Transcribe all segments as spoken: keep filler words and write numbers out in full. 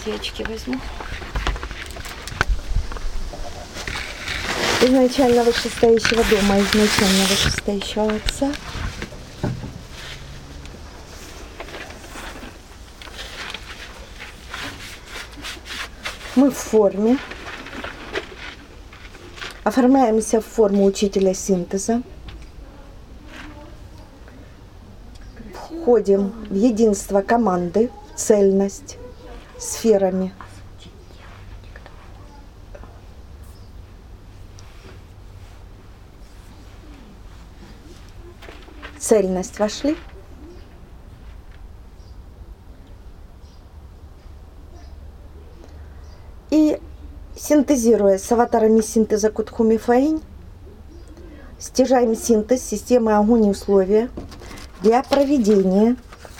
девочки, возьму. Изначально вышестоящего дома, изначально вышестоящего отца. Мы в форме. Оформляемся в форму учителя синтеза. Входим в единство команды, в цельность сферами. Цельность вошли. И синтезируя с аватарами синтеза Кутхуми Фаинь, стяжаем синтез системы огонь и условия для проведения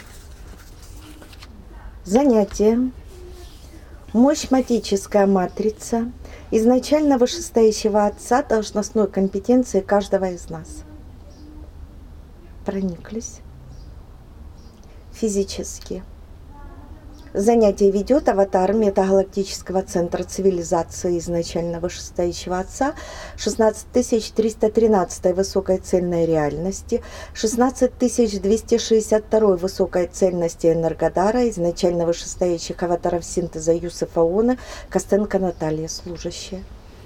занятия мощь-матическая матрица изначально вышестоящего отца должностной компетенции каждого из нас. Прониклись физически. Занятие ведет аватар метагалактического центра цивилизации изначально вышестоящего отца шестнадцать тысяч триста тринадцать высокой цельной реальности, шестнадцать тысяч двести шестьдесят два высокой цельности Энергодара, изначально вышестоящих аватаров синтеза Юсефа Она, Костенко Наталья, служащая.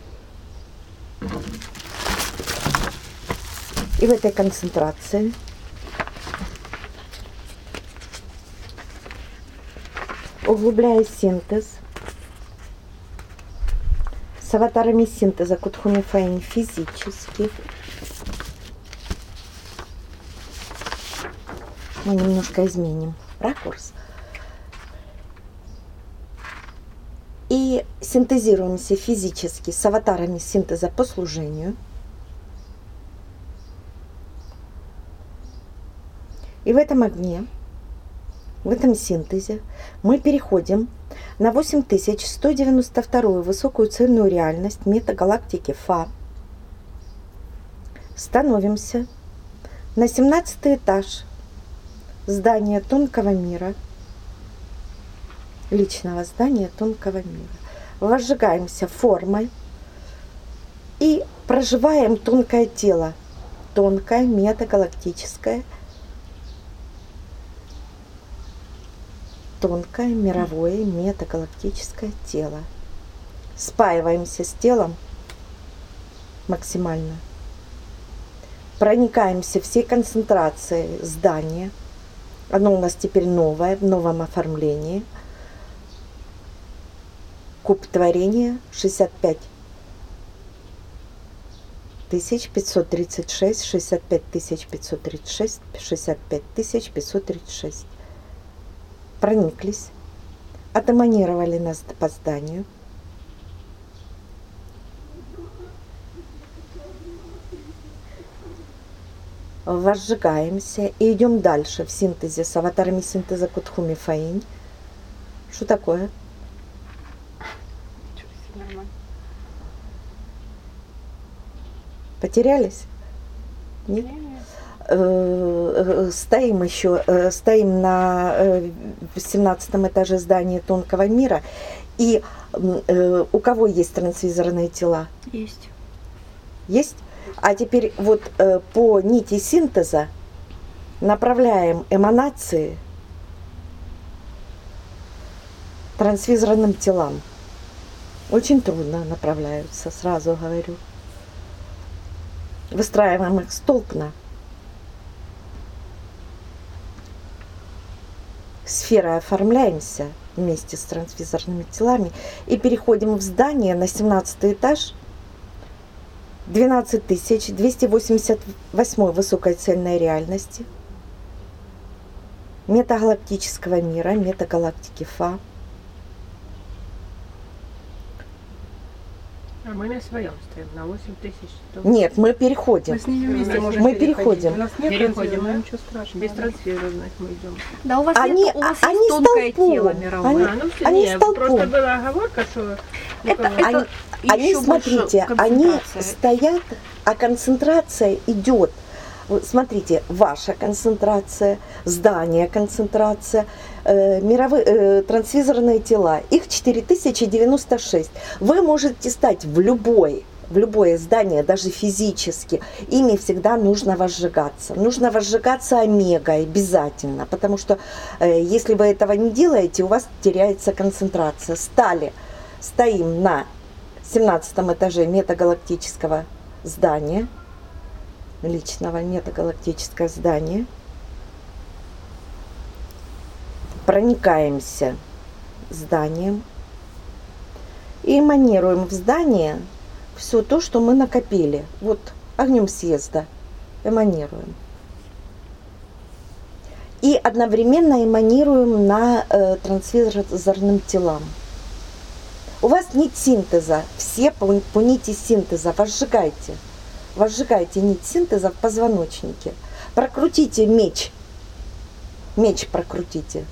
И в этой концентрации углубляя синтез с аватарами синтеза Кутхуми Фаинь физически, мы немножко изменим ракурс и синтезируемся физически с аватарами синтеза по служению. И в этом огне, в этом синтезе мы переходим на восемь тысяч сто девяносто вторую высокую цельную реальность метагалактики Фа. Становимся на семнадцатый этаж здания тонкого мира, личного здания тонкого мира. Возжигаемся формой и проживаем тонкое тело, тонкое метагалактическое, тонкое мировое метагалактическое тело. Спаиваемся с телом максимально. Проникаемся всей концентрацией здания. Оно у нас теперь новое, в новом оформлении. Куб творения шестьдесят пять тысяч пятьсот тридцать шесть, шестьдесят пять тысяч пятьсот тридцать шесть, шестьдесят пять тысяч пятьсот тридцать шесть. Прониклись, атоманировали нас по зданию. Возжигаемся и идем дальше в синтезе с аватарами синтеза Кутхуми Фаинь. Что такое? Потерялись? Нет? Стоим еще, стоим на семнадцатом этаже здания тонкого мира. И у кого есть трансвизорные тела? Есть. Есть? А теперь вот по нити синтеза направляем эманации трансвизорным телам. Очень трудно направляются, сразу говорю. Выстраиваем их столпно. Сферой оформляемся вместе с трансвизорными телами и переходим в здание на семнадцатый этаж двенадцать тысяч двести восемьдесят восьмой высокой цельной реальности метагалактического мира, метагалактики Фа. А мы на своем стоим, на восемь тысяч. Нет, мы переходим. Мы с ними вместе можем Мы переходить. переходим. У нас нет переходим, но ничего страшного. Без трансфера, значит, мы идем. Да, у вас, Они, нет, у вас они есть тонкое столпом. тело мировое. Они, А, ну все, они нет, столпом. просто была оговорка, что... Это, ну, это Они, еще они, больше смотрите, они концентрация. стоят, а концентрация идет Вот смотрите, ваша концентрация, здание концентрация, э, мировые, э, трансвизорные тела, их четыре тысячи девяносто шесть. Вы можете стать в любой, в любое здание, даже физически, ими всегда нужно возжигаться. Нужно возжигаться омегой обязательно, потому что э, если вы этого не делаете, у вас теряется концентрация. Стали, стоим на семнадцатом этаже метагалактического здания, личного метагалактического здания. Проникаемся зданием и эманируем в здание все то, что мы накопили. Вот огнем съезда эманируем. И одновременно эманируем на э, трансвизорным телам. У вас нет синтеза, все по, по нити синтеза, возжигайте. Возжигайте нить синтеза в позвоночнике. Прокрутите меч. Меч прокрутите.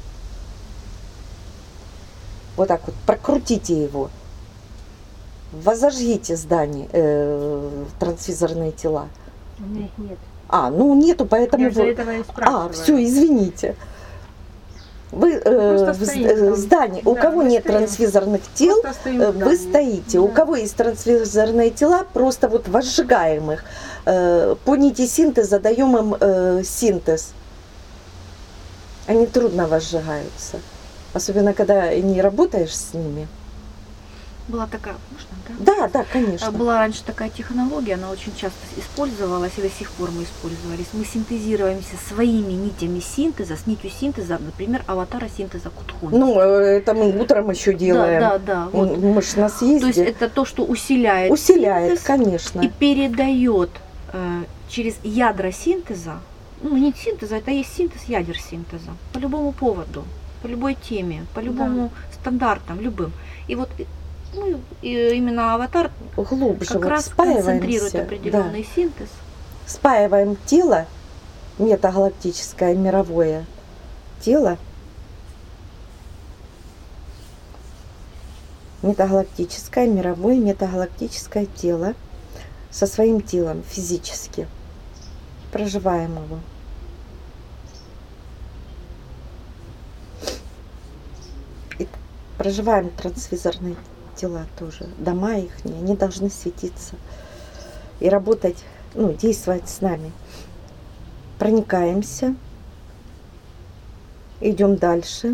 Вот так вот, прокрутите его. Возожгите здание, э, трансвизорные тела. У меня их нет. А, ну нету, поэтому... Я из-за вы... этого и А, спрашиваю. все, извините. Вы э, в стоим, здании, да, у кого нет стоим. трансвизорных тел, Стоим, вы стоите. Да. У кого есть трансвизорные тела, просто вот возжигаем их. Э, по нити синтеза даем им э, синтез. Они трудно возжигаются. Особенно, когда не работаешь с ними. Была такая, можно, да? Да, да, конечно. Была раньше такая технология, она очень часто использовалась, и до сих пор мы использовались. Мы синтезируемся своими нитями синтеза, с нитью синтеза, например, аватара синтеза Кутхуна. Ну, это мы утром еще делаем. Да, да, да. Вот. Мы же на съезде. То есть это то, что усиляет, усиляет, синтез конечно. И передает э, через ядра синтеза, ну, нить синтеза, это есть синтез ядер синтеза, по любому поводу, по любой теме, по любому да. стандартам, любым. И вот ну, и именно аватар глубже как вот раз концентрирует определенный да. синтез. Спаиваем тело, метагалактическое, мировое тело, метагалактическое, мировое, метагалактическое тело со своим телом физически. Проживаем его. И проживаем трансвизорные тела тоже, дома их, они должны светиться и работать, ну, действовать с нами. Проникаемся, идем дальше.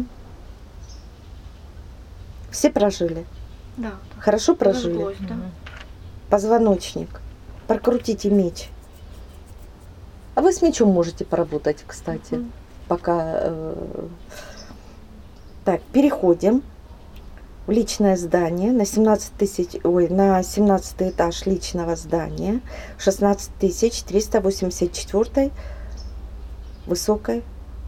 Все прожили? Да. Хорошо прожили? Разглось, да. Позвоночник. Прокрутите меч. А вы с мечом можете поработать, кстати, mm-hmm. пока... Э, так, переходим в личное здание на семнадцать тысяч, ой, на семнадцатый этаж личного здания, шестнадцать тысяч триста восемьдесят четыре высокой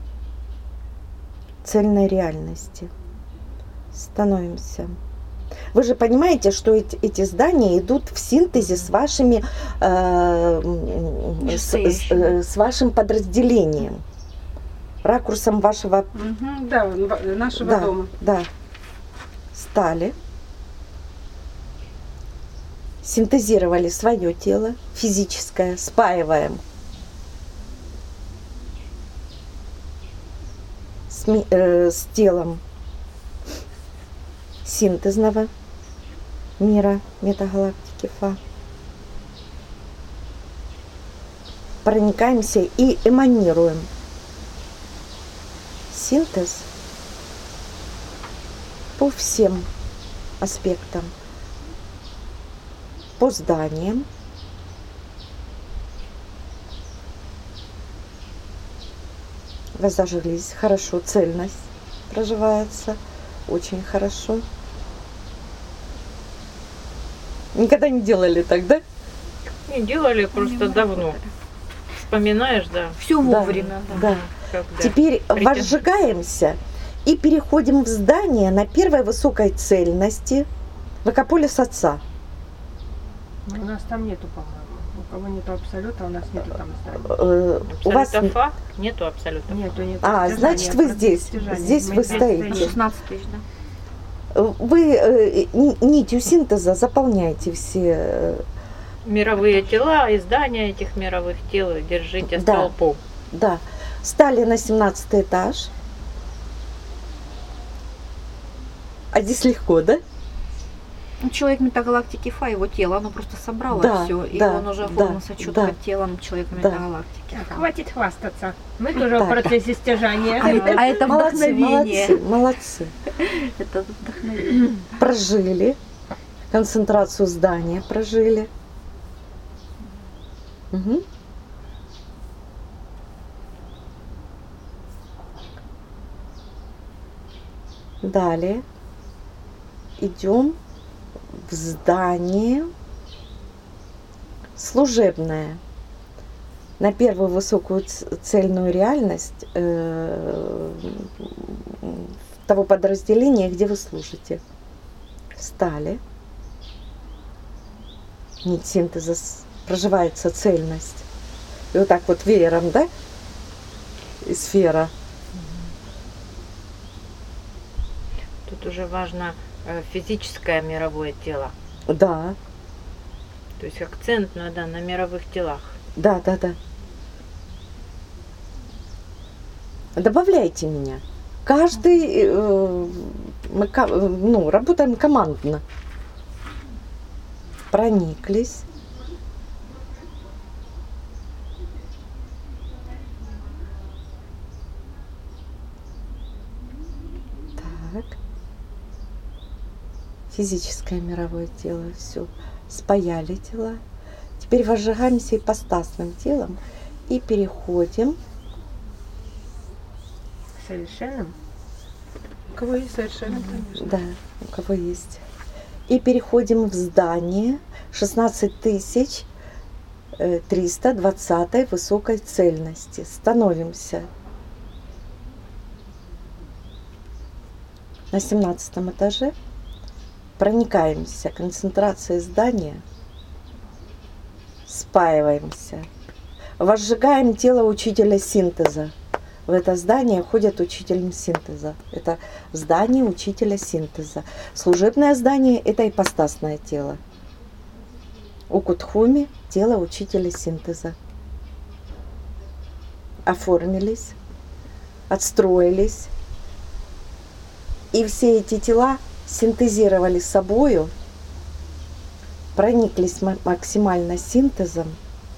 цельной реальности. Становимся. Вы же понимаете, что эти, эти здания идут в синтезе с вашими, э, с, с, с вашим подразделением, ракурсом вашего, угу, да, нашего да, дома. Да. Стали, синтезировали свое тело физическое, спаиваем с, э, с телом синтезного мира метагалактики Фа. Проникаемся и эманируем синтез по всем аспектам, по зданиям, вы зажглись, хорошо, цельность проживается, очень хорошо. Никогда не делали так, да? Не делали просто не давно. Вспоминаешь, да. Все вовремя. Да. да. Теперь Претен... возжигаемся и переходим в здание на первой высокой цельности Вакополис Отца. У нас там нету, по-моему. У кого нету абсолюта, у нас нету там здания. У вас Фа нету абсолюта. Нету, нету. А, значит, вы здесь. Здесь вы стоите. шестнадцать тысяч, да. Вы э, нитью синтеза заполняете все Мировые тела, издания этих мировых тел держите Да. столпом. Да. Стали на семнадцатый этаж. А здесь легко, да? Ну, человек метагалактики Фа, его тело, оно просто собрало Да, все, и да, он уже да, оформился четко да. телом человека Да. метагалактики Так, Фа. хватит хвастаться. Мы тоже Так. в процессе стяжания. А это, а это молодцы, вдохновение. молодцы, молодцы. Это вдохновение. Прожили. Концентрацию здания прожили. Мгм. Далее идем в здание служебное. На первую высокую ц- цельную реальность э, того подразделения, где вы служите. Встали. Нить синтеза с- проживается цельность. И вот так вот веером, да? И сфера. Тут уже важно э, физическое мировое тело. Да, То есть акцент надо на мировых телах. да, да, да. Добавляйте меня. Каждый, э, мы ко- э, ну, работаем командно. Прониклись. Так. Физическое мировое тело, все. Спаяли тела. Теперь возжигаемся ипостасным телом и переходим. Совершенным. У кого есть совершенно, конечно. Да, у кого есть. И переходим в здание шестнадцать тысяч триста двадцатой высокой цельности. Становимся на семнадцатом этаже. Проникаемся концентрацией здания. Спаиваемся. Возжигаем тело учителя синтеза. В это здание ходят учителем синтеза. Это здание учителя синтеза. Служебное здание – это ипостасное тело. У Кутхуми – тело учителя синтеза. Оформились, отстроились. И все эти тела синтезировали собою, прониклись ма- максимально синтезом.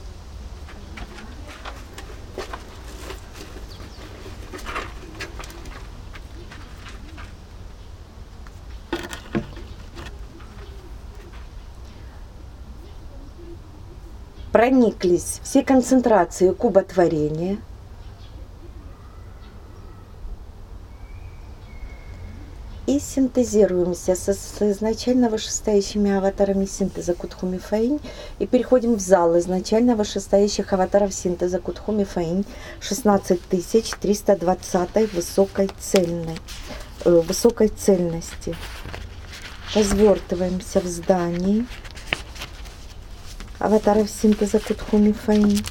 Прониклись все концентрации куботворения. И синтезируемся со, с изначально вышестоящими аватарами синтеза Кутхуми Фаинь и переходим в зал изначально вышестоящих аватаров синтеза Кутхуми Фаинь шестнадцать тысяч триста двадцатой высокой цельной, э, высокой цельности. Развертываемся в здании аватаров синтеза Кутхуми Фаинь.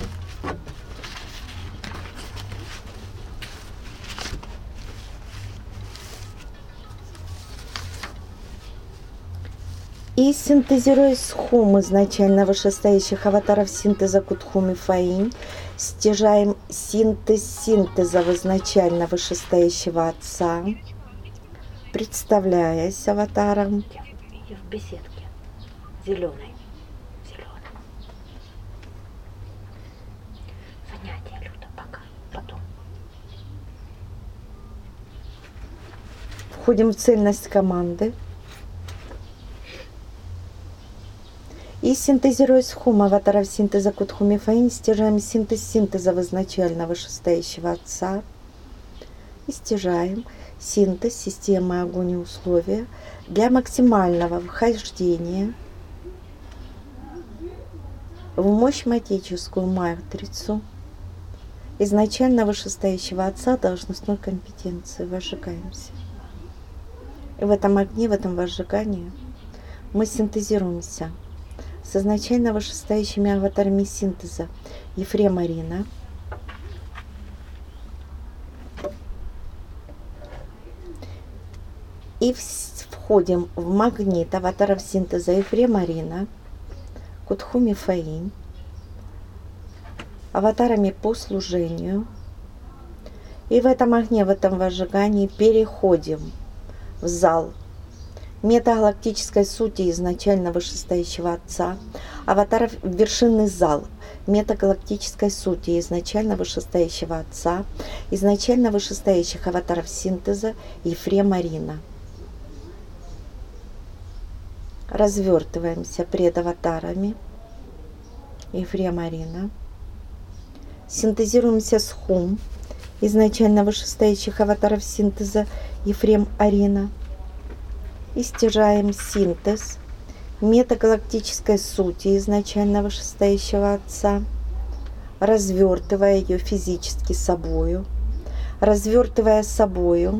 И синтезируя схум изначально вышестоящих аватаров синтеза Кутхуми Фаинь, стяжаем синтез синтеза в изначально вышестоящего отца, представляясь аватаром. И в беседке зеленой. Зеленой. Занятие, Люда, пока. Потом. Входим в цельность команды. И синтезируя схум аватаров синтеза Кутхуми Фаинь, стяжаем синтез синтеза в изначально вышестоящего отца. И стяжаем синтез системы огонь и условия для максимального вхождения в мощь матическую матрицу изначально вышестоящего отца должностной компетенции. Возжигаемся. И в этом огне, в этом возжигании мы синтезируемся с изначально вышестоящими аватарами синтеза Ефрема Рина, и входим в магнит аватаров синтеза Ефрема Рина, Кутхуми Фаинь, аватарами по служению. И в этом огне, в этом возжигании переходим в зал метагалактической сути изначально вышестоящего Отца, аватаров вершинный зал метагалактической сути изначально вышестоящего Отца, изначально вышестоящих аватаров синтеза Ефрема Рина. Развертываемся пред аватарами Ефрема Рина. Синтезируемся с Хум, изначально вышестоящих аватаров синтеза Ефрем Арина. И стяжаем синтез метагалактической сути изначально вышестоящего Отца, развертывая ее физически собою, развертывая собою,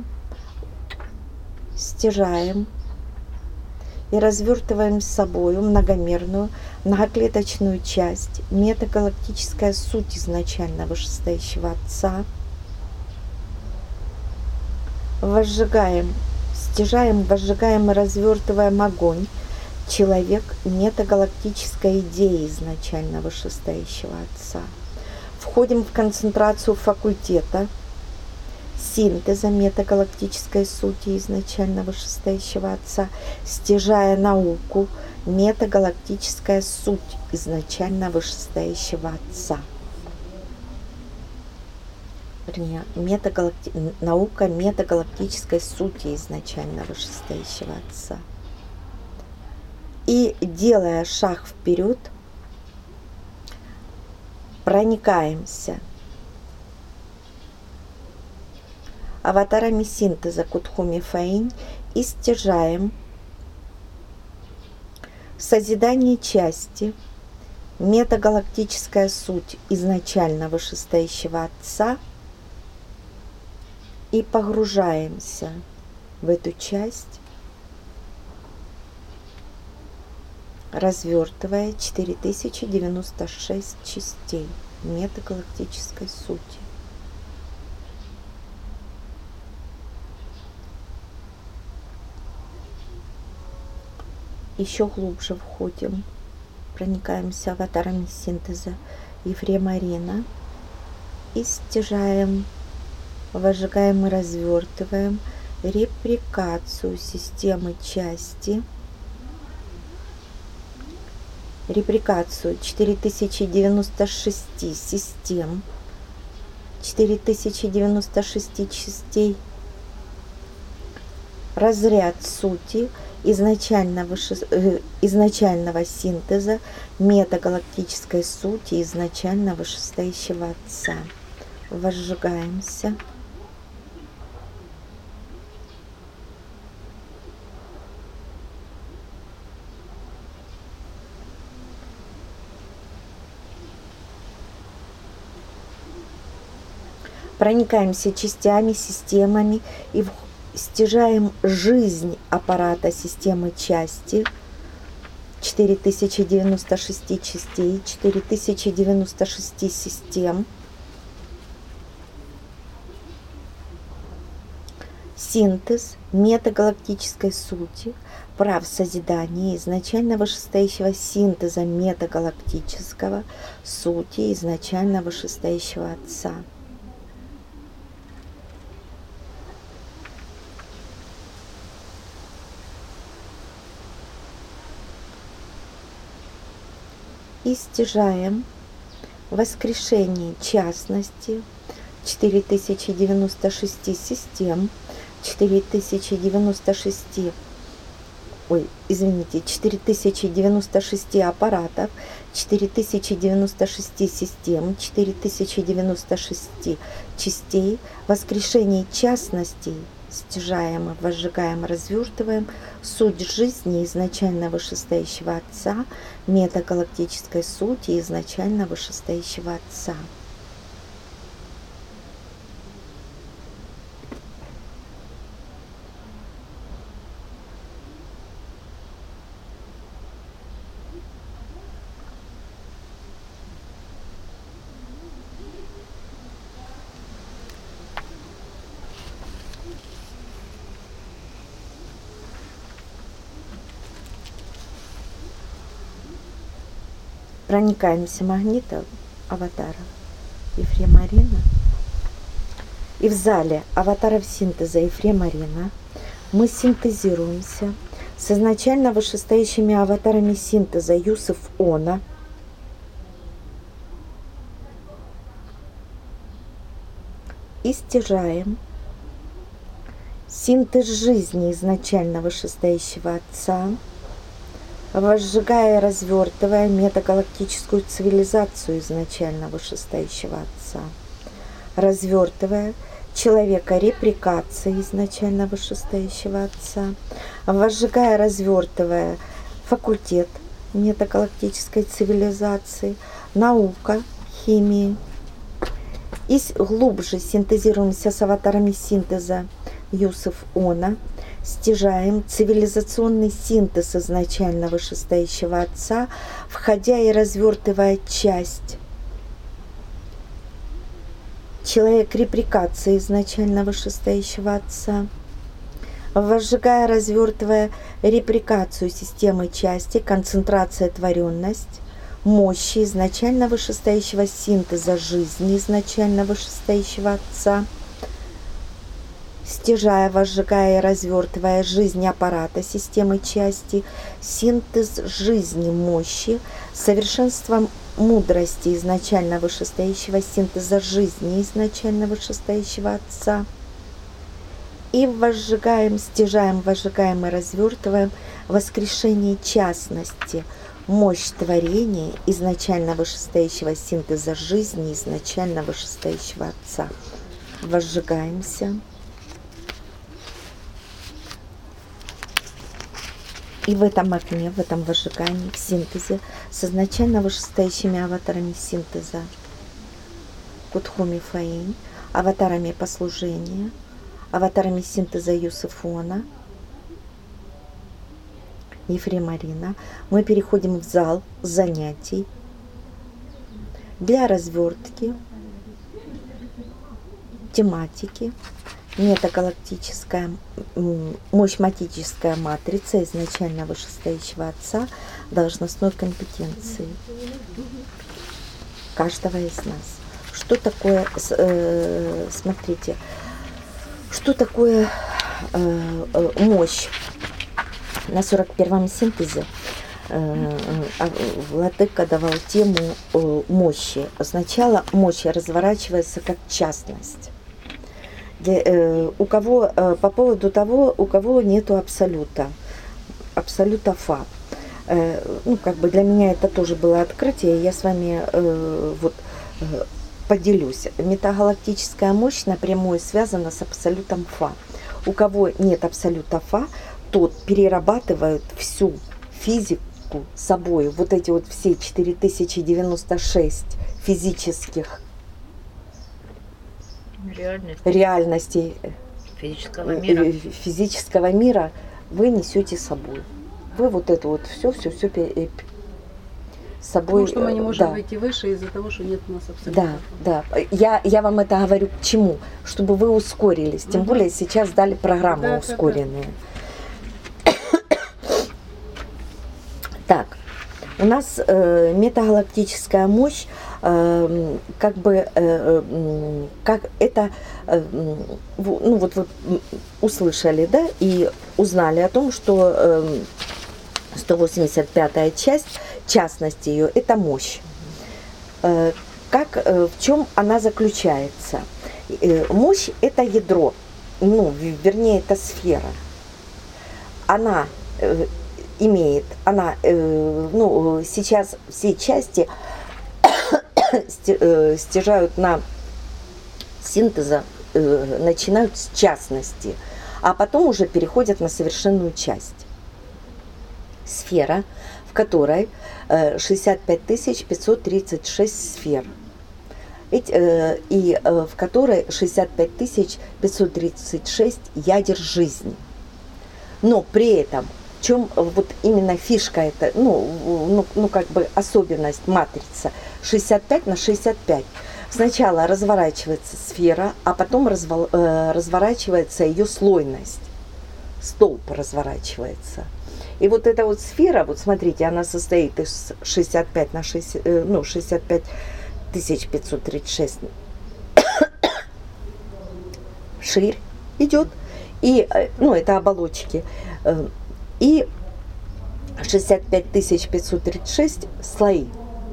стяжаем и развертываем с собою многомерную, многоклеточную часть, метагалактическая суть изначально вышестоящего Отца. Возжигаем, стяжаем, возжигаем и развертываем огонь, человек метагалактической идеи изначально вышестоящего Отца. Входим в концентрацию факультета синтеза метагалактической сути изначально вышестоящего Отца, стяжая науку метагалактическая суть изначально вышестоящего Отца. Вернее, метагалакти... наука метагалактической сути изначально вышестоящего Отца. И, делая шаг вперед, проникаемся аватарами синтеза Кутхуми Фаинь и стяжаем созидание части метагалактическая суть изначально вышестоящего Отца и погружаемся в эту часть, развертывая четыре тысячи девяносто шесть частей метагалактической сути. Еще глубже входим, проникаемся аватарами синтеза Ефрема Рина и стяжаем, возжигаем и развертываем реприкацию системы части, реприкацию четыре тысячи девяносто шесть систем, четыре тысячи девяносто шесть частей, разряд сути изначально выше, э, изначального синтеза метагалактической сути изначально вышестоящего Отца. Возжигаемся. Проникаемся частями, системами и входим, стяжаем жизнь аппарата системы части, четыре тысячи девяносто шесть частей, четыре тысячи девяносто шесть систем, синтез метагалактической сути, прав созидания изначально вышестоящего синтеза метагалактического сути изначально вышестоящего Отца. И стяжаем воскрешение частности четыре тысячи девяносто шесть систем, четыре тысячи девяносто шесть, ой, извините, четыре тысячи девяносто шесть аппаратов, четыре тысячи девяносто шесть систем, четыре тысячи девяносто шесть частей, воскрешение частностей, стяжаем, возжигаем, развертываем суть жизни изначально вышестоящего Отца, метагалактической сути изначально вышестоящего Отца. проникаемся магнитом аватара Ефрема Арина. И в зале аватаров синтеза Ефрема Арина мы синтезируемся с изначально вышестоящими аватарами синтеза Юсеф Она, и стяжаем синтез жизни изначально вышестоящего Отца, возжигая и развертывая метагалактическую цивилизацию изначально вышестоящего Отца, развертывая человека реприкации изначально вышестоящего Отца, возжигая, развертывая факультет метагалактической цивилизации, наука, химии. И глубже синтезируемся с аватарами синтеза Юсеф Она, стяжаем цивилизационный синтез изначально вышестоящего Отца, входя и развертывая часть человек реприкации изначально вышестоящего Отца, возжигая, развертывая реприкацию системы части, концентрация творенность, мощи изначально вышестоящего синтеза жизни изначально вышестоящего Отца, стяжая, возжигая и развертывая жизнь аппарата системы части, синтез жизни мощи, совершенством мудрости изначально вышестоящего синтеза жизни изначально вышестоящего Отца. И возжигаем, стяжаем, возжигаем и развертываем воскрешение частности, мощь творения изначально вышестоящего синтеза жизни изначально вышестоящего Отца. Возжигаемся. И в этом окне, в этом возжигании, в синтезе с изначально вышестоящими аватарами синтеза Кутхуми Фаинь, аватарами послужения, аватарами синтеза Юсеф Она, Ефрема Арина, мы переходим в зал занятий для развертки тематики метагалактическая мощь-матическая матрица изначально вышестоящего Отца должностной компетенции каждого из нас. Что такое, э, смотрите, что такое э, э, мощь? На сорок первом синтезе э, э, Владыка давал тему э, мощи. Сначала мощь разворачивается как частность. Для, э, у кого, э, по поводу того, у кого нету абсолюта, абсолюта фа. Э, ну, как бы для меня это тоже было открытие, я с вами э, вот э, поделюсь. Метагалактическая мощь напрямую связана с абсолютом фа. У кого нет абсолюта фа, тот перерабатывает всю физику собой, вот эти вот все четыре тысячи девяносто шесть физических Реальность реальностей физического мира. физического мира вы несете с собой. Вы вот это вот все, все, все с собой. Потому что мы не можем да. выйти выше из-за того, что нет у нас абсолютно. Да, да. Я, я вам это говорю к чему? Чтобы вы ускорились. Тем угу. более сейчас дали программы да, ускоренные. Да, да. Так, у нас э, метагалактическая мощь, э, как бы, э, как это, э, ну вот вы услышали, да, и узнали о том, что э, сто восемьдесят пятая часть, частность ее, это мощь. Э, как, э, в чем она заключается? Э, мощь это ядро, ну, вернее, это сфера. Она э, имеет, она, э, ну, сейчас все части стяжают на синтеза, э, начинают с частности, а потом уже переходят на совершенную часть. Сфера, в которой э, шестьдесят пять тысяч пятьсот тридцать шесть сфер, и, э, и э, в которой шестьдесят пять тысяч пятьсот тридцать шесть ядер жизни. Но при этом в чем вот именно фишка это, ну, ну, ну как бы особенность матрицы шестьдесят пять на шестьдесят пять. Сначала разворачивается сфера, а потом развал, э, разворачивается ее слойность. Столб разворачивается. И вот эта вот сфера, вот смотрите, она состоит из шестьдесят пять на шестьдесят, ну, шестьдесят пять тысяч пятьсот тридцать шесть ширь идет, и, ну, это оболочки, и шестьдесят пять тысяч пятьсот тридцать шесть слои.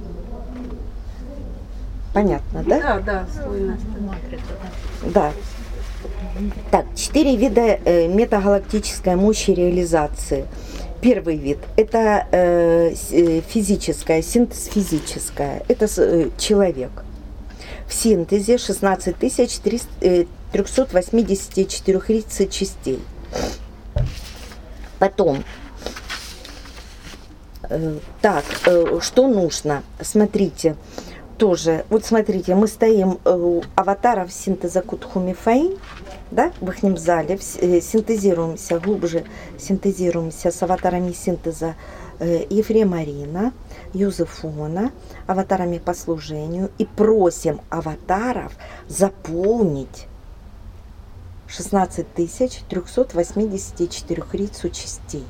Понятно, да? Да, да, слой Настя. Матрица, да. Да. Так, четыре вида э, метагалактической мощи реализации. Первый вид – это э, физическая, синтез физическая. Это э, человек. В синтезе шестнадцать тысяч триста восемьдесят четыре частей. Потом, э, так, э, что нужно? Смотрите. Тоже, вот смотрите, мы стоим у аватаров синтеза Кутху-Мифаи, да, в их зале, синтезируемся, глубже синтезируемся с аватарами синтеза Ефрема Арина, Юзефона, аватарами по служению, и просим аватаров заполнить шестнадцать тысяч триста восемьдесят четыре частей.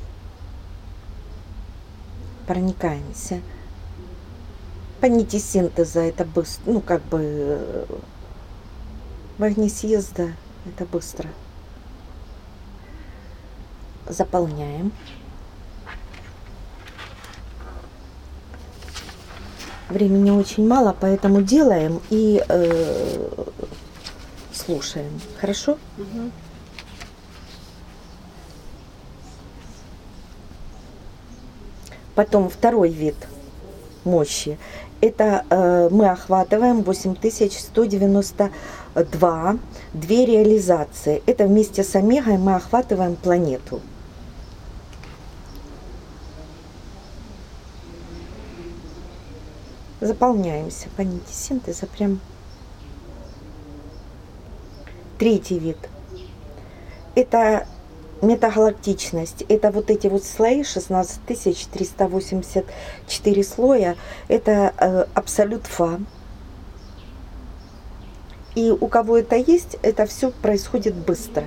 Проникаемся. По нити синтеза это быстро, ну как бы в огне съезда это быстро. Заполняем. Времени очень мало, поэтому делаем и э, слушаем. Хорошо? Угу. Потом второй вид мощи. Это э, мы охватываем восемь тысяч сто девяносто два, две реализации. Это вместе с Омегой мы охватываем планету. Заполняемся по нити синтеза прям. Третий вид. Это метагалактичность. Это вот эти вот слои, шестнадцать тысяч триста восемьдесят четыре слоя. Это э, абсолют Фа. И у кого это есть, это все происходит быстро.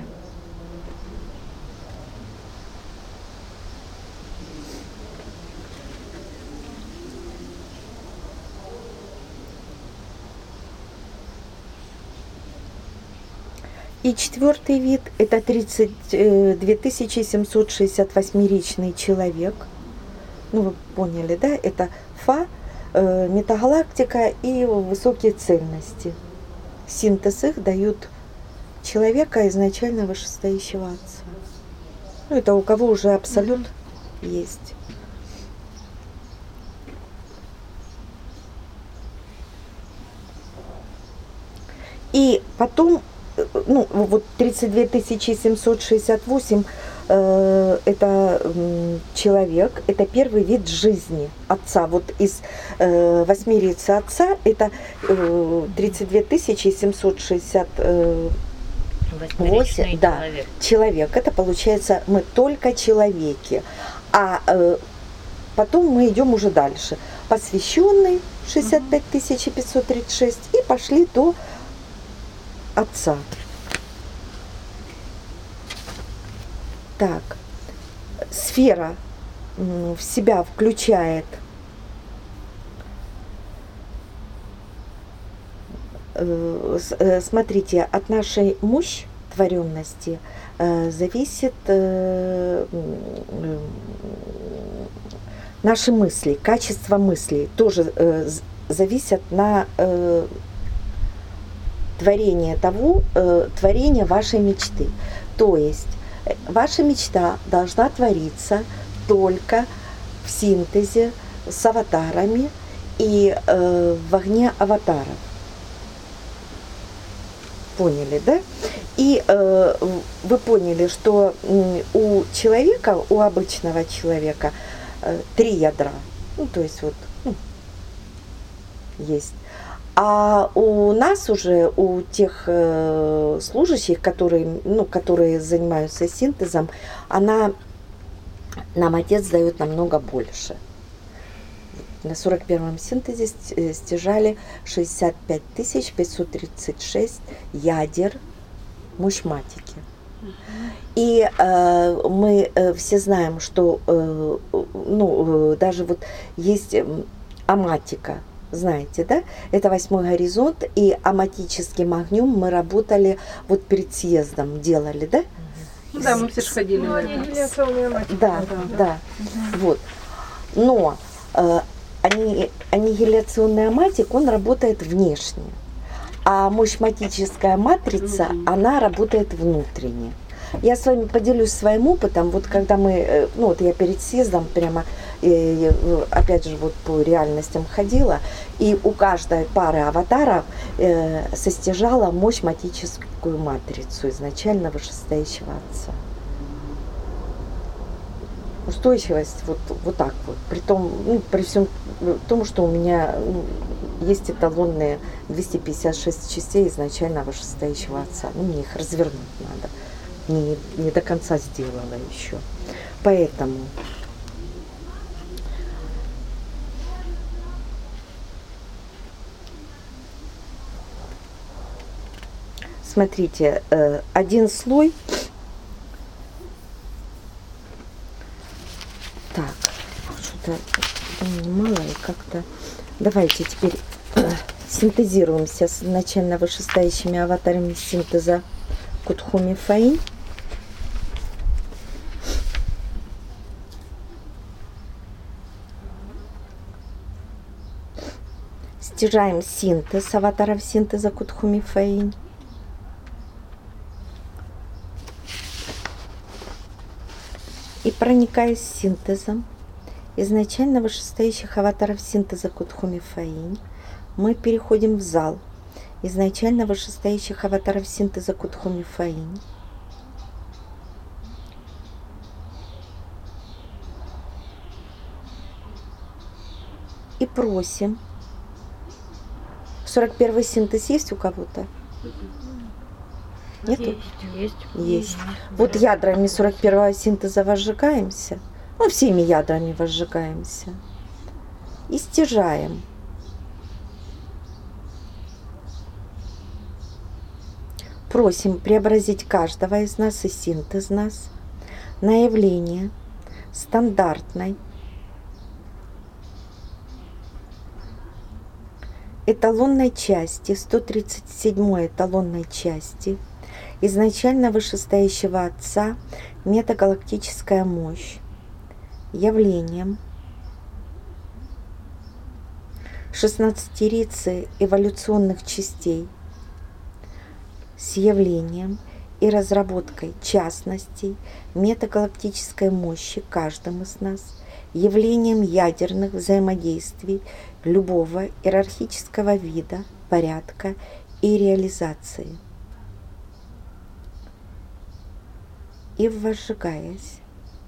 И четвертый вид – это тридцать две тысячи семьсот шестьдесят восьмеричный человек. Ну, вы поняли, да? Это Фа, э, метагалактика и высокие цельности. Синтез их дают человека изначально вышестоящего Отца. Ну, это у кого уже абсолют mm-hmm. есть. И потом, ну, вот тридцать две тысячи семьсот шестьдесят восемь э, это э, человек, это первый вид жизни Отца. Вот из э, восьмерицы Отца это э, тридцать две тысячи семьсот шестьдесят восемь, да, человек. человек. Это получается мы только человеки. А э, потом мы идем уже дальше. Посвященный шестьдесят пять тысяч пятьсот тридцать шесть и пошли до Отца. Так, сфера в себя включает смотрите, от нашей мощи творенности зависит наши мысли, качество мыслей тоже зависят на творение того, э, творение вашей мечты. То есть ваша мечта должна твориться только в синтезе с аватарами и э, в огне аватаров. Поняли, да? И э, вы поняли, что э, у человека, у обычного человека э, три ядра. Ну, то есть вот ну, есть. А у нас уже, у тех э, служащих, которые, ну, которые занимаются синтезом, она, нам Отец дает намного больше. На сорок первом синтезе стяжали шестьдесят пять тысяч пятьсот тридцать шесть ядер мушматики. И э, мы э, все знаем, что э, ну, э, даже вот есть э, аматика, знаете, да? Это восьмой горизонт, и аматическим огнем мы работали вот перед съездом, делали, да? Ну да, мы все же ходили. Ну, на это. аннигиляционная математика. Да, да, да. Вот. Но э, анни- аннигиляционный аматик, он работает внешне. А мощматическая матрица, она работает внутренне. Я с вами поделюсь своим опытом. Вот когда мы, э, ну вот я перед съездом прямо, э, опять же, вот по реальностям ходила, и у каждой пары аватаров э, состяжала мощматическую матрицу изначально вышестоящего отца. Устойчивость вот, вот так вот. При том, ну, при всем том, что у меня ну, есть эталонные двести пятьдесят шесть частей изначально вышестоящего отца. Ну, мне их развернуть надо. Не, не до конца сделала еще. Поэтому смотрите, э, один слой. Так, что-то мало и как-то. Давайте теперь э, синтезируемся с начально вышестоящими аватарами синтеза Кутхуми Фаинь. Стяжаем синтез аватаров синтеза Кутхуми Фаинь. И проникаясь синтезом изначально вышестоящих аватаров синтеза Кутхуми Фаинь, мы переходим в зал изначально вышестоящих аватаров синтеза Кутхуми Фаинь. И просим. сорок первый синтез есть у кого-то? Нету? Есть. Есть. Есть. Вот ядрами сорок первого синтеза возжигаемся. Ну, всеми ядрами возжигаемся. И стяжаем. Просим преобразить каждого из нас и синтез нас на явление стандартной эталонной части, сто тридцать седьмой эталонной части изначально вышестоящего отца метагалактическая мощь явлением шестнадцатерицы эволюционных частей с явлением и разработкой частностей метагалактической мощи каждым из нас, явлением ядерных взаимодействий любого иерархического вида, порядка и реализации. И возжигаясь,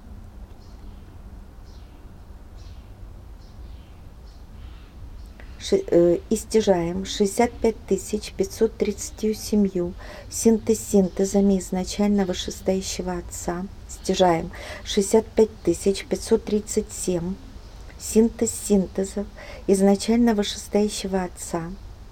и стяжаем шестьдесят пять тысяч пятьсот тридцать семь синтез синтезами изначально вышестоящего отца. Стяжаем шестьдесят пять тысяч пятьсот тридцать семь синтез синтезов изначально вышестоящего отца.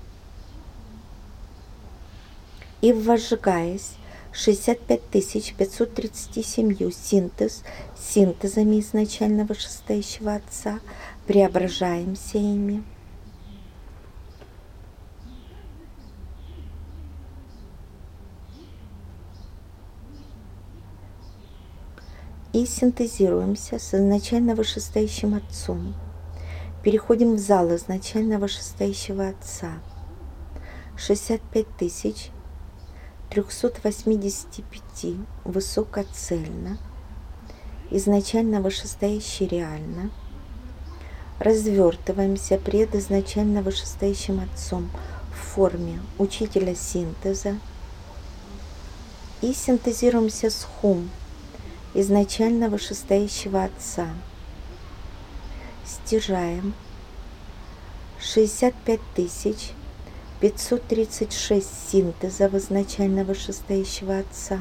И возжигаясь шестьдесят пять тысяч пятьсот тридцать семь синтез синтезами изначально вышестоящего отца, преображаемся ими. И синтезируемся с изначально вышестоящим отцом. Переходим в зал изначально вышестоящего отца. шестьдесят пять тысяч триста восемьдесят пять высокоцельно, изначально вышестоящий реально. Развертываемся пред изначально вышестоящим отцом в форме учителя синтеза. И синтезируемся с хум изначально вышестоящего отца. Стяжаем шестьдесят пять тысяч пятьсот тридцать шесть синтезов изначально вышестоящего отца.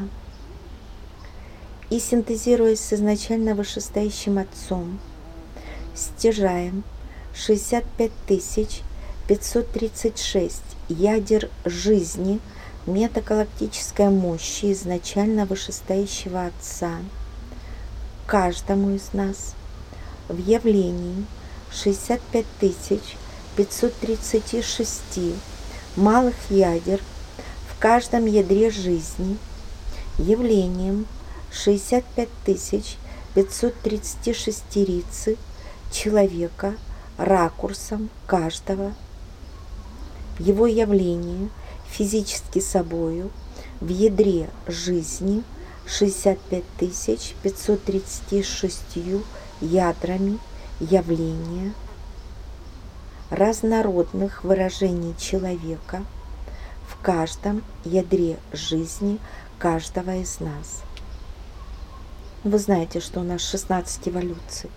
И синтезируясь с изначально вышестоящим отцом, стяжаем шестьдесят пять тысяч пятьсот тридцать шесть ядер жизни метагалактической мощи изначально вышестоящего Отца каждому из нас в явлении шестьдесят пять тысяч пятьсот тридцать шесть малых ядер в каждом ядре жизни, явлением шестьдесят пять тысяч пятьсот тридцать шесть рицы человека, ракурсом каждого, его явление физически собою в ядре жизни шестьдесят пять тысяч пятьсот тридцать шесть ядрами явления разнородных выражений человека в каждом ядре жизни каждого из нас. Вы знаете, что у нас шестнадцать эволюций.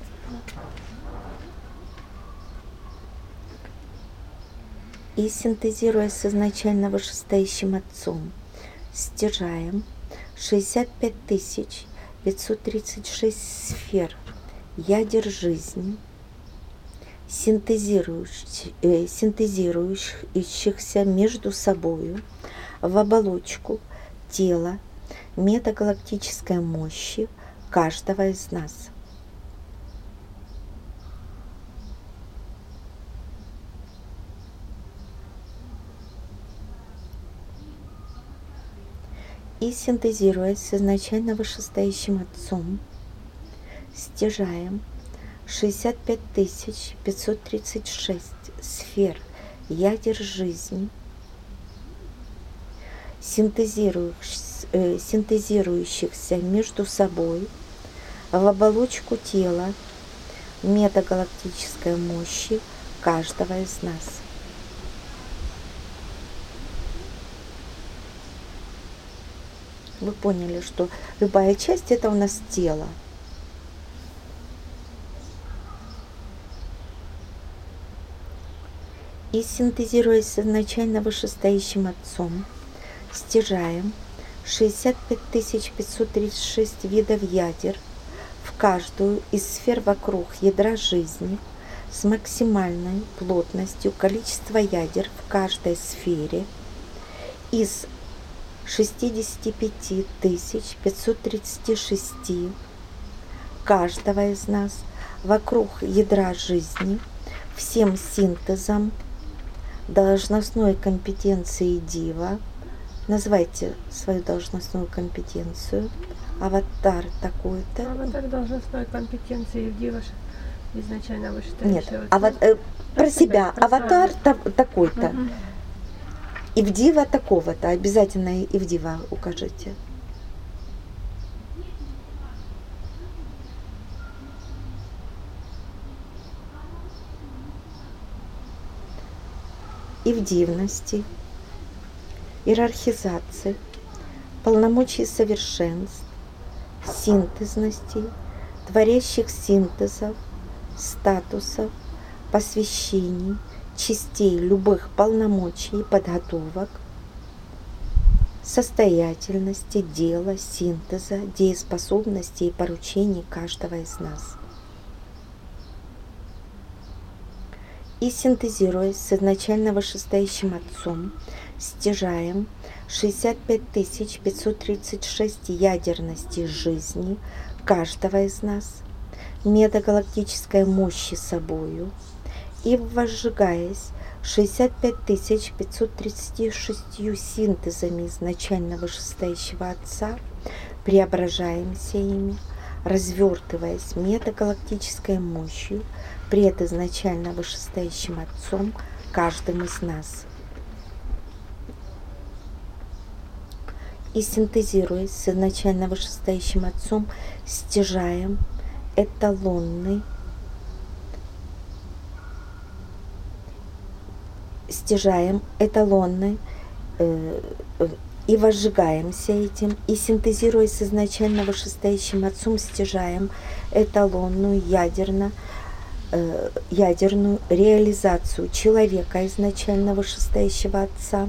И синтезируя с изначально вышестоящим Отцом, стяжаем шестьдесят пять тысяч пятьсот тридцать шесть сфер ядер жизни, синтезирующих, э, синтезирующихся между собою в оболочку тела метагалактической мощи каждого из нас. И синтезируясь с изначально вышестоящим Отцом, стяжаем шестьдесят пять тысяч пятьсот тридцать шесть сфер ядер жизни, синтезирующихся, э, синтезирующихся между собой в оболочку тела метагалактической мощи каждого из нас. Вы поняли, что любая часть — это у нас тело. И синтезируясь с изначально вышестоящим Отцом, стяжаем шестьдесят пять тысяч пятьсот тридцать шесть видов ядер в каждую из сфер вокруг ядра жизни с максимальной плотностью количества ядер в каждой сфере из шестьдесят пять тысяч пятьсот тридцать шесть каждого из нас вокруг ядра жизни всем синтезом должностной компетенции Дива. Называйте свою должностную компетенцию. Аватар такой-то. Аватар должностной компетенции в Дива изначально вышестоящего. Нет, ава- э, про себя. про Аватар себя. та- такой-то. Мгм. Ивдива такого-то. Обязательно Ивдива укажите. Ивдивности, иерархизации, полномочий совершенств, синтезности, творящих синтезов, статусов, посвящений, частей любых полномочий и подготовок, состоятельности, дела, синтеза, дееспособности и поручений каждого из нас. И синтезируясь с изначально вышестоящим Отцом, стяжаем шестьдесят пять тысяч пятьсот тридцать шесть ядерностей жизни каждого из нас, метагалактической мощи собою, и возжигаясь шестьдесят пять тысяч пятьсот тридцать шесть синтезами изначально вышестоящего Отца, преображаемся ими, развертываясь метагалактической мощью пред изначально вышестоящим Отцом каждым из нас. И синтезируясь с изначально вышестоящим Отцом, стяжаем эталонный, стяжаем эталонный э, и возжигаемся этим, и синтезируясь с изначально вышестоящим Отцом, стяжаем эталонную ядерно, э, ядерную реализацию человека изначально вышестоящего Отца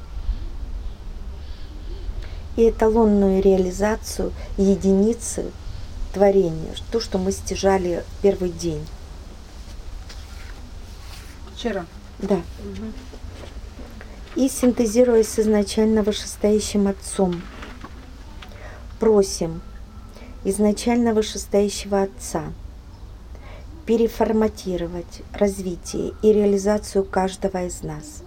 и эталонную реализацию единицы творения, то, что мы стяжали в первый день. Вчера. Да. Угу. И синтезируя с изначально вышестоящим Отцом, просим изначально вышестоящего Отца переформатировать развитие и реализацию каждого из нас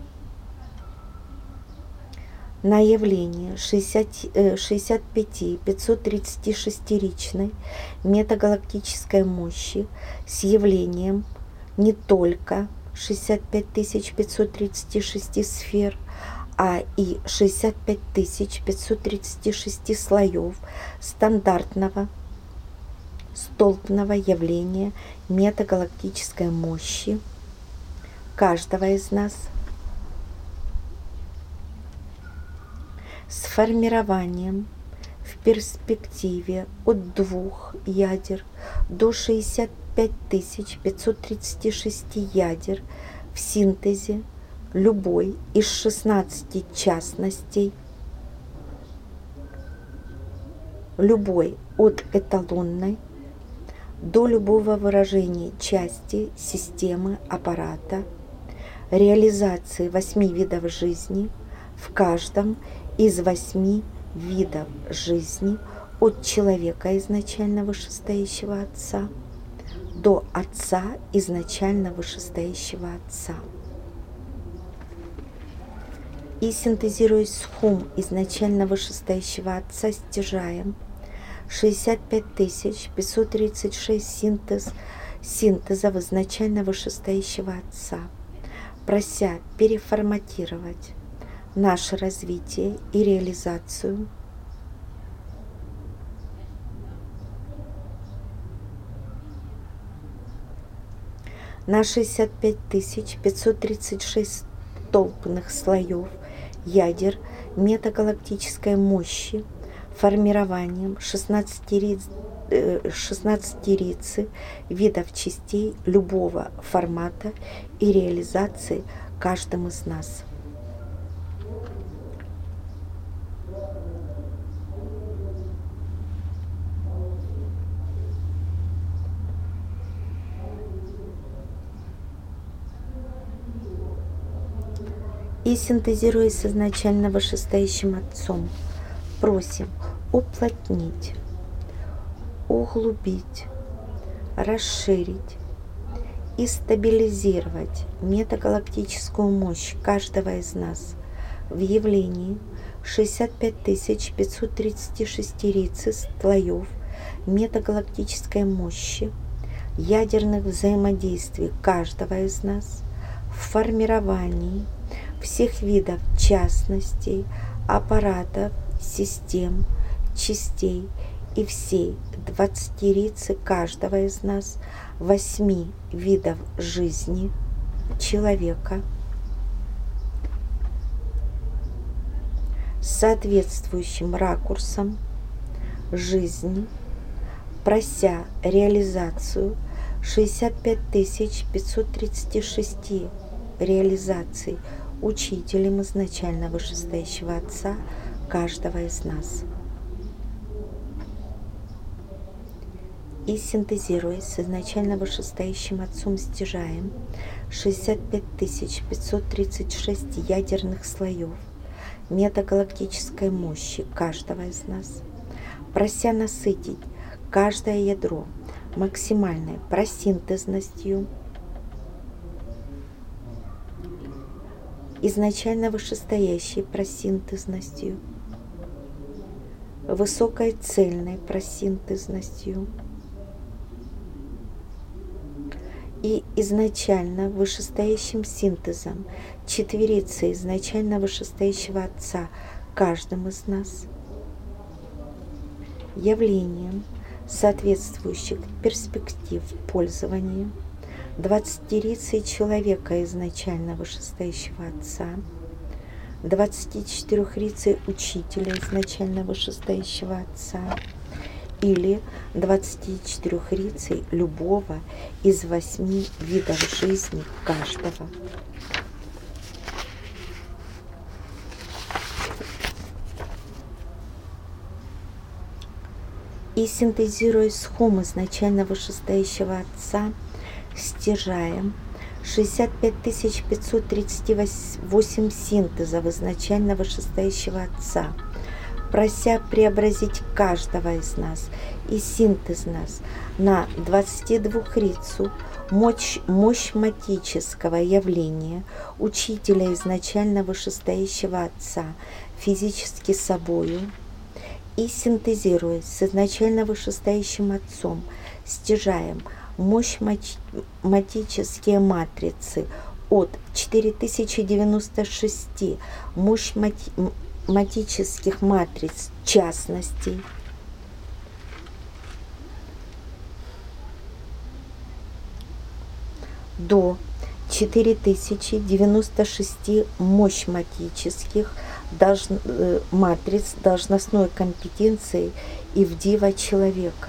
на явление шестьдесят пять пятьсот тридцать шесть-ричной метагалактической мощи с явлением не только шестьдесят пять тысяч пятьсот тридцать шесть сфер, а и шестьдесят пять тысяч пятьсот тридцать шесть слоев стандартного столбного явления метагалактической мощи каждого из нас с формированием в перспективе от двух ядер до шестьдесят пять тысяч пятьсот тридцать шесть ядер в синтезе любой из шестнадцати частностей, любой от эталонной до любого выражения части, системы, аппарата, реализации восьми видов жизни в каждом из восьми видов жизни от человека изначально вышестоящего Отца до Отца изначально вышестоящего Отца. И синтезируясь с Хум изначально вышестоящего Отца, стяжаем шестьдесят пять тысяч пятьсот тридцать шесть синтез, синтезов изначально вышестоящего Отца, прося переформатировать наше развитие и реализацию на шестьдесят пять тысяч пятьсот тридцать шесть столбных слоев ядер метагалактической мощи формированием шестнадцати рицы видов частей любого формата и реализации каждым из нас. И синтезируясь с изначально вышестоящим Отцом, просим уплотнить, углубить, расширить и стабилизировать метагалактическую мощь каждого из нас в явлении шестьдесят пять тысяч пятьсот тридцать шесть рицы слоев метагалактической мощи, ядерных взаимодействий каждого из нас в формировании всех видов частностей, аппаратов, систем, частей и всей двадцатирицы каждого из нас восьми видов жизни человека с соответствующим ракурсом жизни, прося реализацию шестьдесят пять тысяч пятьсот тридцать шесть реализаций учителем изначально вышестоящего Отца каждого из нас. И синтезируясь с изначально вышестоящим Отцом, стяжаем шестьдесят пять тысяч пятьсот тридцать шесть ядерных слоев метагалактической мощи каждого из нас, прося насытить каждое ядро максимальной просинтезностью изначально вышестоящей просинтезностью, высокой цельной просинтезностью и изначально вышестоящим синтезом четверицы изначально вышестоящего Отца каждым из нас, явлением соответствующих перспектив пользования двадцатирицей человека изначально вышестоящего Отца, двадцатичетырехрицей учителя изначально вышестоящего Отца или двадцатичетырехрицей любого из восьми видов жизни каждого. И синтезируя с Хум изначально вышестоящего Отца, стяжаем шестьдесят пять тысяч пятьсот тридцать восемь синтезов изначально вышестоящего Отца, прося преобразить каждого из нас и синтез нас на двадцатидвухрицу мощь, мощь матического явления Учителя изначально вышестоящего Отца физически собою, и синтезируясь с изначально вышестоящим Отцом, стяжаем мощь матические матрицы от четыре тысячи девяносто шесть мощь мати, матических матриц частностей до четыре тысячи девяносто шесть мощь матических должн, э, матриц должностной компетенции и вдива человека.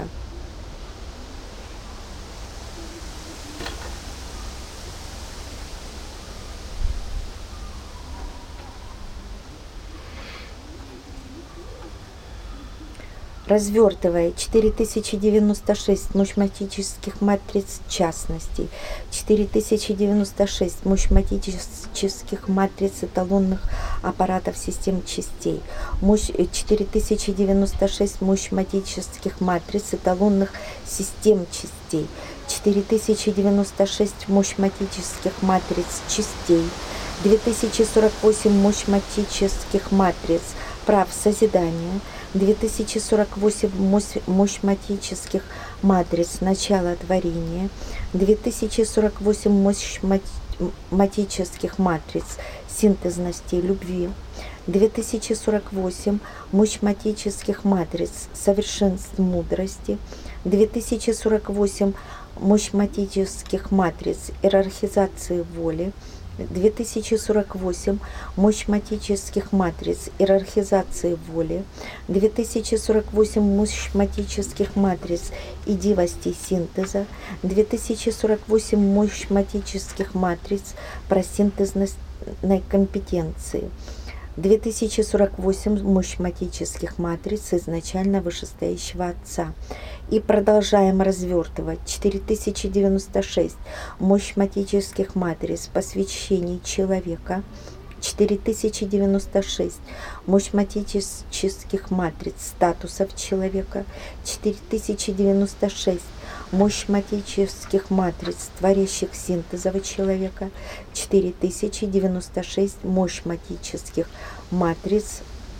Развертывая четыре тысячи девяносто шесть мощь-матических матриц частностей, четыре тысячи девяносто шесть мощь-матических матриц эталонных аппаратов систем частей, мощь четыре тысячи девяносто шесть мощь-матических матриц эталонных систем частей, четыре тысячи девяносто шесть мощь-матических матриц частей, две тысячи сорок восемь мощь-матических матриц прав созидания, две тысячи сорок восемь мощь матических матриц начала творения, две тысячи сорок восемь мощь матических матриц синтезности любви, две тысячи сорок восемь мощь матических матриц совершенств мудрости, две тысячи сорок восемь мощь матических матриц иерархизации воли, две тысячи сорок восемь мощь матических матриц иерархизации воли, две тысячи сорок восемь мощь матических матриц идивости синтеза, две тысячи сорок восемь мощь матических матриц просинтезной компетенции, две тысячи сорок восемь мощь матических матриц изначально вышестоящего Отца. И продолжаем развертывать четыре тысячи девяносто шесть мощь матических матриц посвящений человека, четыре тысячи девяносто шесть мощь матических матриц статусов человека, четыре тысячи девяносто шесть мощь матических матриц творящих синтезов человека, четыре тысячи девяносто шесть мощь матических матриц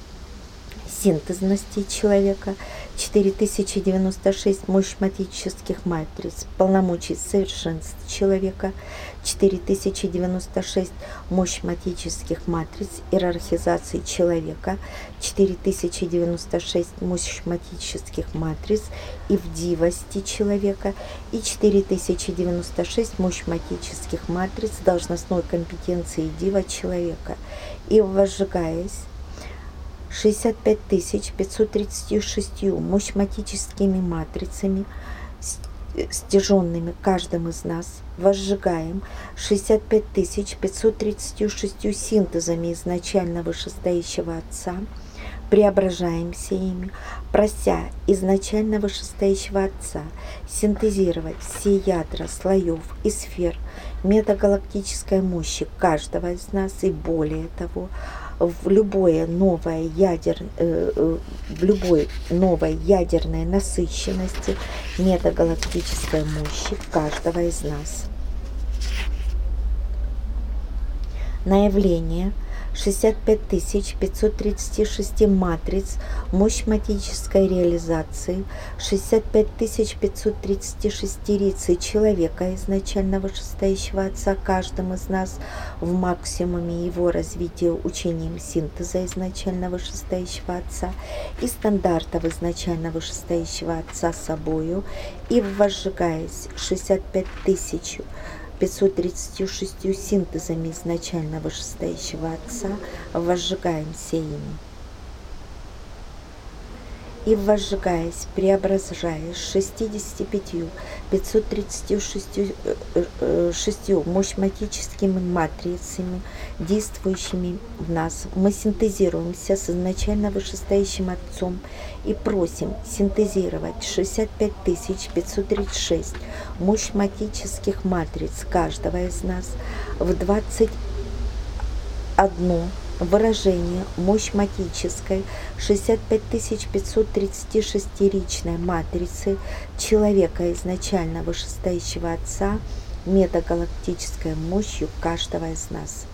синтезности человека, четыре тысячи девяносто шесть мощь матических матриц полномочий совершенств человека, четыре тысячи девяносто шесть мощь матических матриц иерархизации человека, четыре тысячи девяносто шесть мощь матических матриц и вдивости человека и четыре тысячи девяносто шесть мощь матических матриц должностной компетенции дива человека. И возжигаясь шестьдесят пять тысяч пятьсот тридцать шесть мощь матическими матрицами, стяженными каждым из нас, возжигаем шестьдесят пять тысяч пятьсот тридцать шесть синтезами изначально вышестоящего Отца, преображаемся ими, прося изначально вышестоящего Отца синтезировать все ядра слоев и сфер метагалактической мощи каждого из нас и более того, в любое новое ядер, э, в любой новой ядерной насыщенности метагалактической мощи каждого из нас. На явление шестьдесят пять тысяч пятьсот тридцать шесть матриц мощь матической реализации, шестьдесят пять тысяч пятьсот тридцать шесть рицы человека изначально вышестоящего Отца каждым из нас в максимуме его развития учением синтеза изначально вышестоящего Отца и стандартов изначально вышестоящего Отца собою, и возжигаясь шестьдесят пять тысяч пятьсот тридцать шесть синтезами изначально вышестоящего Отца, возжигаемся ими. и возжигаясь, преображаясь шестьюдесятью пятью пятьсот тридцатью шестью мощматическими матрицами, действующими в нас, мы синтезируемся с изначально вышестоящим Отцом и просим синтезировать шестьдесят пять тысяч пятьсот тридцать шесть мощматических матриц каждого из нас в двадцать одно выражение мощматической шестьдесят пять тысяч пятьсот тридцать шестиричной матрицы человека изначально вышестоящего Отца метагалактической мощью каждого из нас.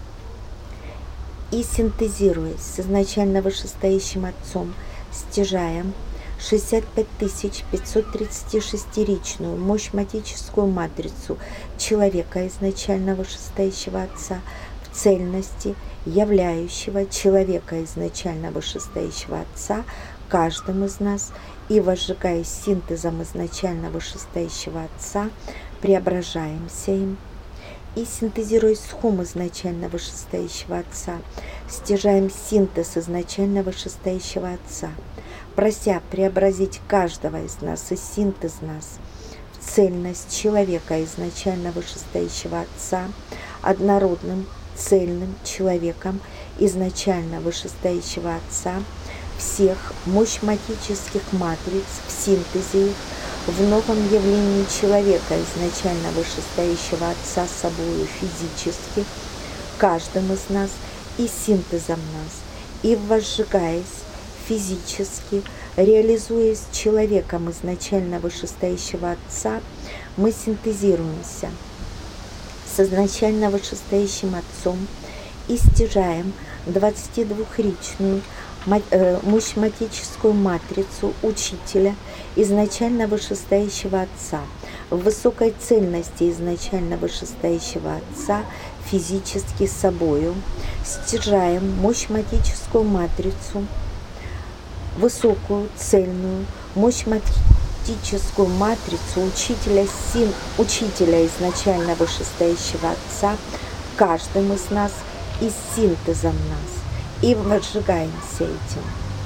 И синтезируясь с изначально вышестоящим Отцом, стяжаем шестьдесят пять тысяч пятьсот тридцать шестиричную мощматическую матрицу человека изначально вышестоящего Отца в цельности являющего человека изначально вышестоящего Отца каждым из нас, и возжигаясь синтезом изначально вышестоящего Отца, преображаемся им, и синтезируясь с хум изначально вышестоящего Отца, стяжаем синтез изначально вышестоящего Отца, прося преобразить каждого из нас и синтез нас в цельность человека изначально вышестоящего Отца, однородным цельным человеком изначально вышестоящего Отца, всех мощматических матриц в синтезе их, в новом явлении человека изначально вышестоящего Отца собою физически, каждым из нас и синтезом нас, и возжигаясь физически, реализуясь человеком изначально вышестоящего Отца, мы синтезируемся с изначально вышестоящим Отцом и стяжаем двадцатидвухричную мощматическую матрицу Учителя изначально вышестоящего Отца в высокой цельности изначально вышестоящего Отца физически собою, стяжаем мощматическую матрицу, высокую цельную мощматическую матрицу Учителя, син, Учителя изначально вышестоящего Отца каждым из нас и синтезом нас, и возжигаемся этим.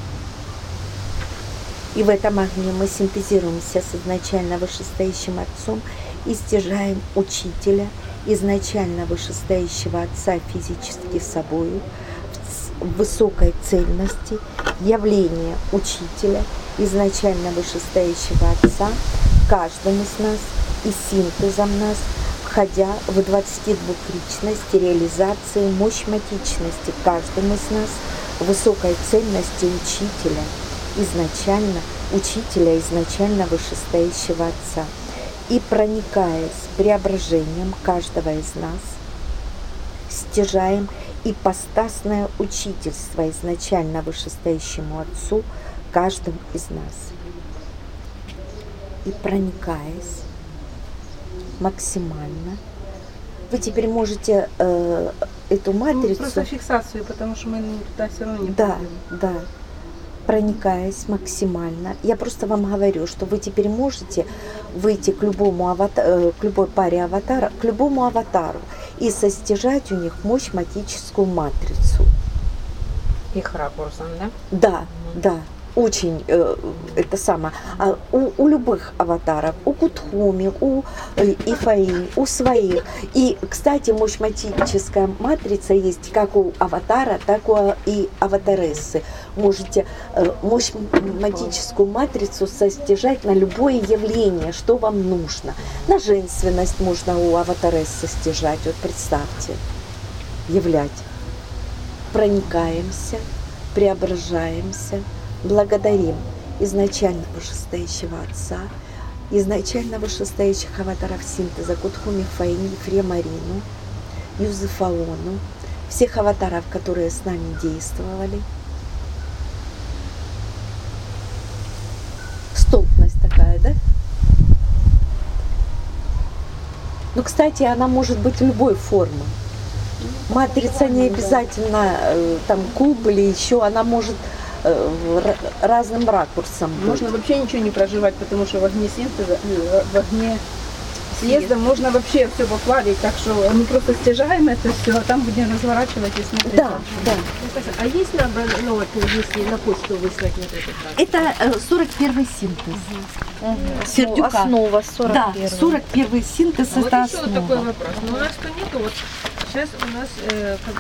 И в этом огне мы синтезируемся с изначально вышестоящим Отцом и стяжаем Учителя изначально вышестоящего Отца физически собою в высокой цельности явление Учителя изначально вышестоящего Отца каждым из нас и синтезом нас, входя в двадцатидвухричность реализации мощматичности каждым из нас высокой цельности Учителя изначально, Учителя изначально вышестоящего Отца, и проникаясь преображением каждого из нас, стяжаем ипостасное учительство изначально вышестоящему Отцу каждым из нас. И проникаясь максимально, вы теперь можете э, эту матрицу... Ну, просто фиксацию, потому что мы туда все равно не Да, пойдем. да. Проникаясь максимально. Я просто вам говорю, что вы теперь можете выйти к любому аватару, к любой паре аватара, к любому аватару и состяжать у них мощматическую матрицу. Их ракурсом, да? Да, да. Очень э, это самое. А у, у любых аватаров, у Кутхуми, у э, Ифаи, у своих. И, кстати, мощматическая матрица есть как у аватара, так у и аватарессы. Можете э, мощматическую матрицу состяжать на любое явление, что вам нужно. На женственность можно у аватарессы стяжать. Вот представьте, являть. Проникаемся, преображаемся. Благодарим изначально вышестоящего Отца, изначально вышестоящих аватаров синтеза Кутхуми, Фаини, Фремарину, Юзефаону, всех аватаров, которые с нами действовали. Столпность такая, да? Ну, кстати, она может быть любой формы. Матрица не обязательно там куб или еще, она может разным ракурсом. Можно быть. вообще ничего не проживать, потому что в огне синтеза, в огне съездом можно вообще все поплавить, так что мы просто стяжаем это все, а там будем разворачивать и смотреть. Да, да. А есть на, ну, вот, если на почту выслать вот этот раз? Это э, сорок первый синтез. Сердюка. Основа сорок Да, первый. сорок первый синтез А вот это еще вот основа. такой вопрос. Но у нас то нету, вот сейчас у нас э, как